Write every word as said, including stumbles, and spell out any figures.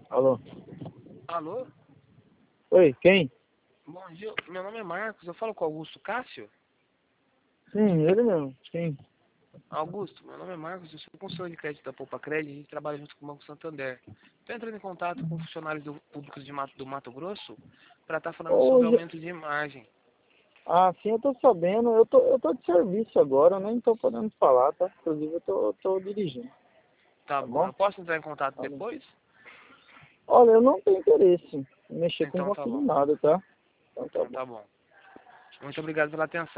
Alô? Alô? Oi, quem? Bom dia, meu nome é Marcos, eu falo com Augusto Cássio? Sim, ele mesmo. Sim. Augusto, meu nome é Marcos, eu sou consultor de crédito da Poupa Crédito e a gente trabalha junto com o Banco Santander. Estou entrando em contato com funcionários do, públicos de Mato, do Mato Grosso para estar falando sobre Hoje... aumento de margem. Ah, sim, eu tô sabendo. Eu tô, eu tô de serviço agora, eu nem tô podendo falar, tá? Inclusive eu tô, tô dirigindo, Tá tá bom, bom? eu posso entrar em contato Olha, depois? Olha, eu não tenho interesse em mexer com Então voto tá de bom, nada, tá? Então tá então bom. tá bom. Muito obrigado pela atenção.